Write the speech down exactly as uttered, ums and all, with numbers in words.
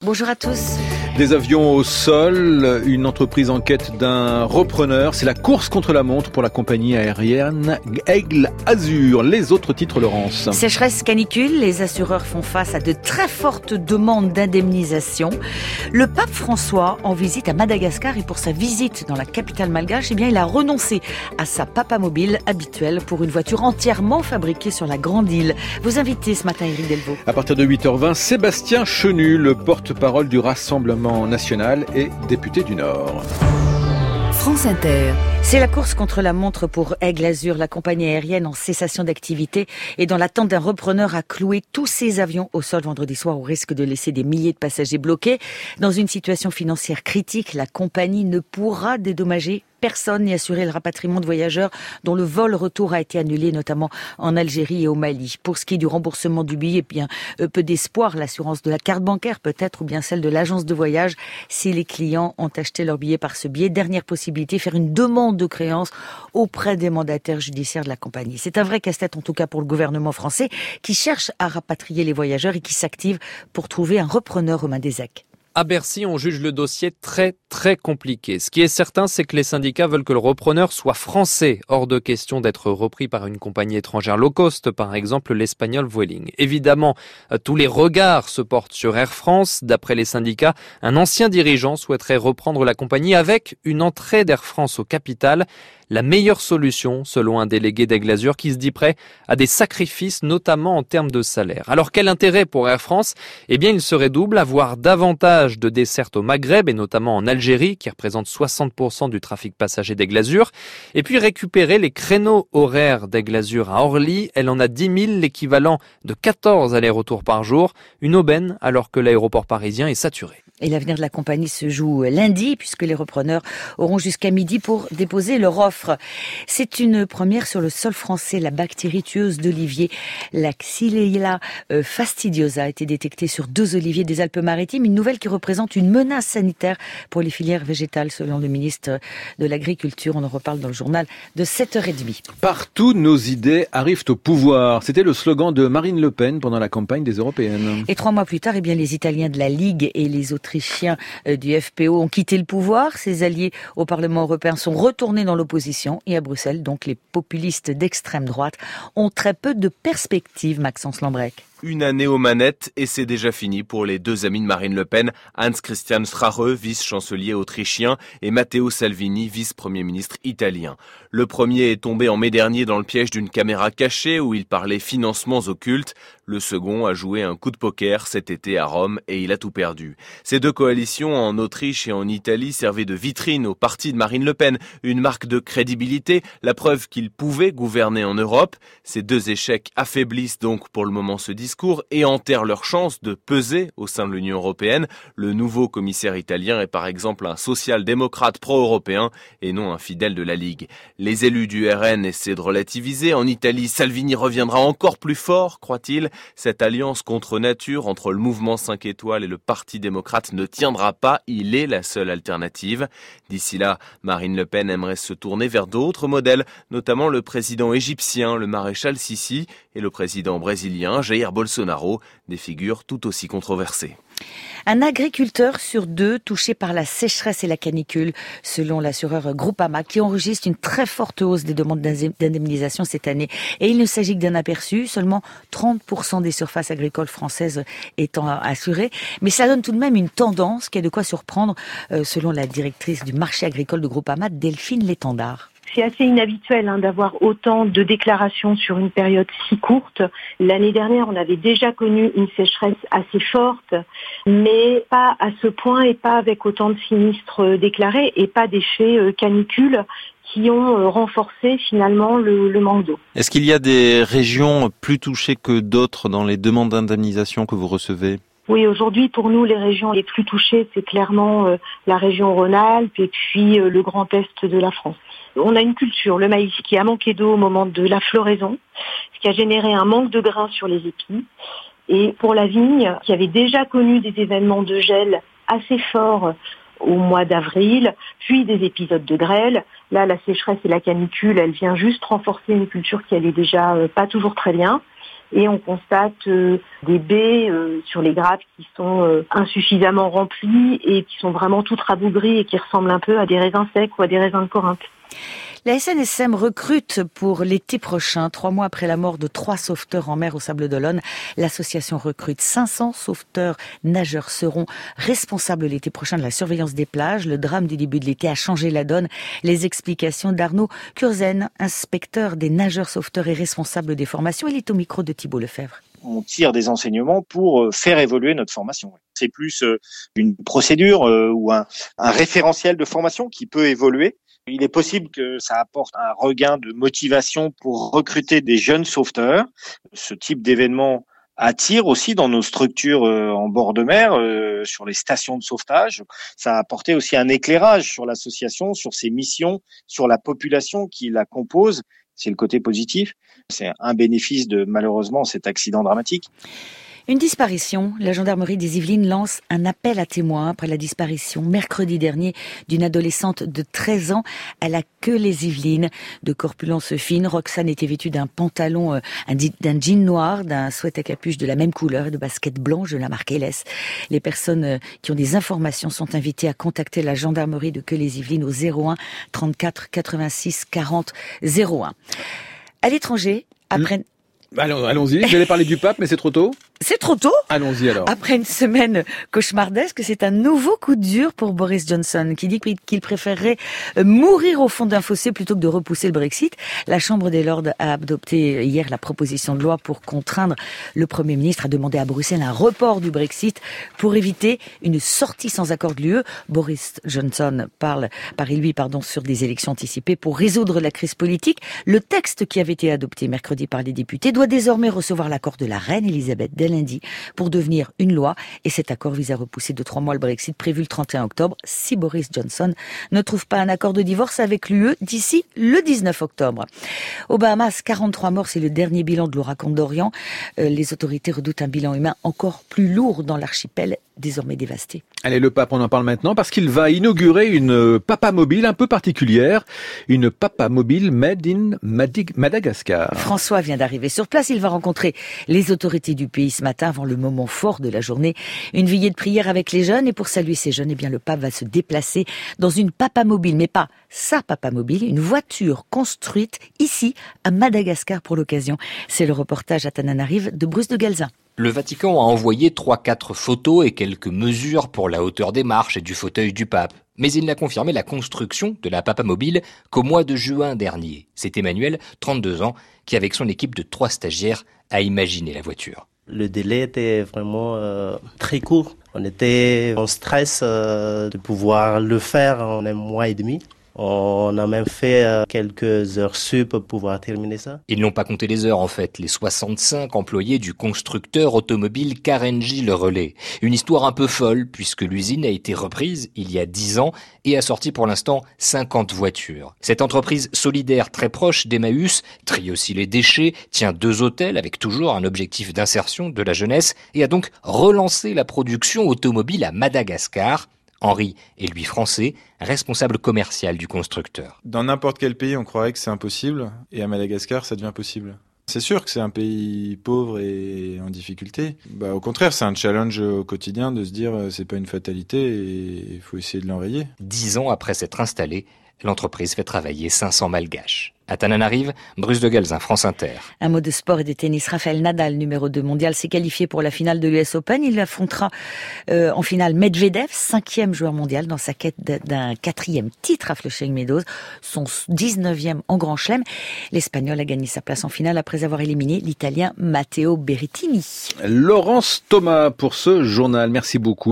Bonjour à tous. Des avions au sol, une entreprise en quête d'un repreneur. C'est la course contre la montre pour la compagnie aérienne Aigle Azur. Les autres titres, Laurence. Sécheresse, canicule, les assureurs font face à de très fortes demandes d'indemnisation. Le pape François en visite à Madagascar et pour sa visite dans la capitale malgache, eh bien, il a renoncé à sa papamobile habituelle pour une voiture entièrement fabriquée sur la grande île. Vos invités ce matin, Éric Delvaux. À partir de huit heures vingt, Sébastien Chenu, le porte-parole du Rassemblement national et député du Nord. France Inter. C'est la course contre la montre pour Aigle Azur, la compagnie aérienne en cessation d'activité et dans l'attente d'un repreneur a cloué tous ses avions au sol vendredi soir au risque de laisser des milliers de passagers bloqués. Dans une situation financière critique, la compagnie ne pourra dédommager personne ni assurer le rapatriement de voyageurs dont le vol retour a été annulé, notamment en Algérie et au Mali. Pour ce qui est du remboursement du billet, eh bien, euh, peu d'espoir. L'assurance de la carte bancaire peut-être ou bien celle de l'agence de voyage si les clients ont acheté leur billet par ce biais. Dernière possibilité, faire une demande de créance auprès des mandataires judiciaires de la compagnie. C'est un vrai casse-tête en tout cas pour le gouvernement français qui cherche à rapatrier les voyageurs et qui s'active pour trouver un repreneur aux mains des E C. À Bercy, on juge le dossier très, très compliqué. Ce qui est certain, c'est que les syndicats veulent que le repreneur soit français. Hors de question d'être repris par une compagnie étrangère low cost, par exemple l'espagnol Vueling. Évidemment, tous les regards se portent sur Air France. D'après les syndicats, un ancien dirigeant souhaiterait reprendre la compagnie avec une entrée d'Air France au capital. La meilleure solution, selon un délégué d'Aigle Azur qui se dit prêt à des sacrifices, notamment en termes de salaire. Alors quel intérêt pour Air France ? Eh bien, il serait double, avoir davantage de dessertes au Maghreb et notamment en Algérie, qui représente soixante pour cent du trafic passager d'Aigle Azur, et puis récupérer les créneaux horaires d'Aigle Azur à Orly. Elle en a dix mille, l'équivalent de quatorze allers-retours par jour, une aubaine alors que l'aéroport parisien est saturé. Et l'avenir de la compagnie se joue lundi puisque les repreneurs auront jusqu'à midi pour déposer leur offre. C'est une première sur le sol français. La bactérie tueuse d'olivier, la Xylella fastidiosa, a été détectée sur deux oliviers des Alpes-Maritimes. Une nouvelle qui représente une menace sanitaire pour les filières végétales selon le ministre de l'Agriculture. On en reparle dans le journal de sept heures trente. Partout, nos idées arrivent au pouvoir. C'était le slogan de Marine Le Pen pendant la campagne des Européennes. Et trois mois plus tard, eh bien, les Italiens de la Ligue et les autres Autrichiens du F P O ont quitté le pouvoir. Ses alliés au Parlement européen sont retournés dans l'opposition. Et à Bruxelles, donc, les populistes d'extrême droite ont très peu de perspectives, Maxence Lambrec. Une année aux manettes et c'est déjà fini pour les deux amis de Marine Le Pen, Hans-Christian Strache, vice-chancelier autrichien, et Matteo Salvini, vice-premier ministre italien. Le premier est tombé en mai dernier dans le piège d'une caméra cachée où il parlait financements occultes. Le second a joué un coup de poker cet été à Rome et il a tout perdu. Ces deux coalitions en Autriche et en Italie servaient de vitrine au parti de Marine Le Pen, une marque de crédibilité, la preuve qu'il pouvait gouverner en Europe. Ces deux échecs affaiblissent donc pour le moment ce discours et enterrent leur chance de peser au sein de l'Union européenne. Le nouveau commissaire italien est par exemple un social-démocrate pro-européen et non un fidèle de la Ligue. Les élus du R N essaient de relativiser. En Italie, Salvini reviendra encore plus fort, croit-il. Cette alliance contre nature entre le mouvement cinq étoiles et le Parti démocrate ne tiendra pas. Il est la seule alternative. D'ici là, Marine Le Pen aimerait se tourner vers d'autres modèles, notamment le président égyptien, le maréchal Sissi, et le président brésilien, Jair Bolsonaro, des figures tout aussi controversées. Un agriculteur sur deux touché par la sécheresse et la canicule, selon l'assureur Groupama, qui enregistre une très forte hausse des demandes d'indemnisation cette année. Et il ne s'agit que d'un aperçu, seulement trente pour cent des surfaces agricoles françaises étant assurées. Mais ça donne tout de même une tendance qui a de quoi surprendre, selon la directrice du marché agricole de Groupama, Delphine Létendard. C'est assez inhabituel hein, d'avoir autant de déclarations sur une période si courte. L'année dernière, on avait déjà connu une sécheresse assez forte, mais pas à ce point et pas avec autant de sinistres déclarés et pas d'effets canicules qui ont renforcé finalement le, le manque d'eau. Est-ce qu'il y a des régions plus touchées que d'autres dans les demandes d'indemnisation que vous recevez ? Oui, aujourd'hui, pour nous, les régions les plus touchées, c'est clairement euh, la région Rhône-Alpes et puis euh, le Grand Est de la France. On a une culture, le maïs, qui a manqué d'eau au moment de la floraison, ce qui a généré un manque de grains sur les épis. Et pour la vigne, qui avait déjà connu des événements de gel assez forts au mois d'avril, puis des épisodes de grêle. Là, la sécheresse et la canicule, elle vient juste renforcer une culture qui allait déjà euh, pas toujours très bien. et on constate euh, des baies euh, sur les grappes qui sont euh, insuffisamment remplies et qui sont vraiment toutes rabougries et qui ressemblent un peu à des raisins secs ou à des raisins de Corinthe. La S N S M recrute pour l'été prochain, trois mois après la mort de trois sauveteurs en mer au Sable d'Olonne. L'association recrute cinq cents sauveteurs nageurs seront responsables l'été prochain de la surveillance des plages. Le drame du début de l'été a changé la donne. Les explications d'Arnaud Curzen, inspecteur des nageurs sauveteurs et responsable des formations. Il est au micro de Thibault Lefebvre. On tire des enseignements pour faire évoluer notre formation. C'est plus une procédure ou un, un référentiel de formation qui peut évoluer. Il est possible que ça apporte un regain de motivation pour recruter des jeunes sauveteurs. Ce type d'événement attire aussi dans nos structures en bord de mer, sur les stations de sauvetage. Ça a apporté aussi un éclairage sur l'association, sur ses missions, sur la population qui la compose. C'est le côté positif. C'est un bénéfice de, malheureusement, cet accident dramatique. Une disparition. La gendarmerie des Yvelines lance un appel à témoins après la disparition mercredi dernier d'une adolescente de treize ans à la Queue-les-Yvelines. De corpulence fine, Roxane était vêtue d'un pantalon, d'un jean noir, d'un sweat à capuche de la même couleur et de baskets blanches de la marque L S. Les personnes qui ont des informations sont invitées à contacter la gendarmerie de Queue-les-Yvelines au zéro un trente-quatre quatre-vingt-six quarante zéro un. À l'étranger, après... Mmh. Allons, allons-y, j'allais parler du pape, mais c'est trop tôt. C'est trop tôt ? Allons-y alors. Après une semaine cauchemardesque, c'est un nouveau coup dur pour Boris Johnson, qui dit qu'il préférerait mourir au fond d'un fossé plutôt que de repousser le Brexit. La Chambre des Lords a adopté hier la proposition de loi pour contraindre le Premier ministre à demander à Bruxelles un report du Brexit pour éviter une sortie sans accord de l'U E. Boris Johnson parle, parie lui, pardon, sur des élections anticipées pour résoudre la crise politique. Le texte qui avait été adopté mercredi par les députés doit désormais recevoir l'accord de la reine Elisabeth dès lundi pour devenir une loi, et cet accord vise à repousser de trois mois le Brexit prévu le trente et un octobre si Boris Johnson ne trouve pas un accord de divorce avec l'U E d'ici le dix-neuf octobre. Aux Bahamas, quarante-trois morts, c'est le dernier bilan de l'ouragan d'Orient. Euh, les autorités redoutent un bilan humain encore plus lourd dans l'archipel désormais dévasté. Allez, le pape, on en parle maintenant parce qu'il va inaugurer une papa mobile un peu particulière, une papa mobile made in Madagascar. François vient d'arriver sur place, il va rencontrer les autorités du pays ce matin avant le moment fort de la journée, une veillée de prière avec les jeunes, et pour saluer ces jeunes, eh bien le pape va se déplacer dans une papa mobile, mais pas sa papa mobile, une voiture construite ici à Madagascar pour l'occasion. C'est le reportage à Tananarive de Bruce de Galzin. Le Vatican a envoyé trois quatre photos et quelques mesures pour la hauteur des marches et du fauteuil du pape. Mais il n'a confirmé la construction de la papa mobile qu'au mois de juin dernier. C'est Emmanuel, trente-deux ans, qui avec son équipe de trois stagiaires a imaginé la voiture. Le délai était vraiment euh, très court. On était en stress euh, de pouvoir le faire en un mois et demi. On a même fait euh, quelques heures sup pour pouvoir terminer ça. Ils n'ont pas compté les heures en fait, les soixante-cinq employés du constructeur automobile Karenji Le Relais. Une histoire un peu folle puisque l'usine a été reprise il y a dix ans et a sorti pour l'instant cinquante voitures. Cette entreprise solidaire très proche d'Emmaüs trie aussi les déchets, tient deux hôtels avec toujours un objectif d'insertion de la jeunesse et a donc relancé la production automobile à Madagascar. Henri est lui français, responsable commercial du constructeur. Dans n'importe quel pays, on croirait que c'est impossible, et à Madagascar, ça devient possible. C'est sûr que c'est un pays pauvre et en difficulté. Bah, au contraire, c'est un challenge au quotidien de se dire euh, c'est pas une fatalité et il faut essayer de l'enrayer. Dix ans après s'être installée, l'entreprise fait travailler cinq cents malgaches. À Tananarive, Bruce de Galzin, France Inter. Un mot de sport et de tennis. Raphaël Nadal, numéro deux mondial, s'est qualifié pour la finale de l'U S Open. Il affrontera euh, en finale Medvedev, cinquième joueur mondial dans sa quête d'un quatrième titre à Flushing Meadows, son dix-neuvième en Grand Chelem. L'Espagnol a gagné sa place en finale après avoir éliminé l'Italien Matteo Berrettini. Laurence Thomas pour ce journal. Merci beaucoup.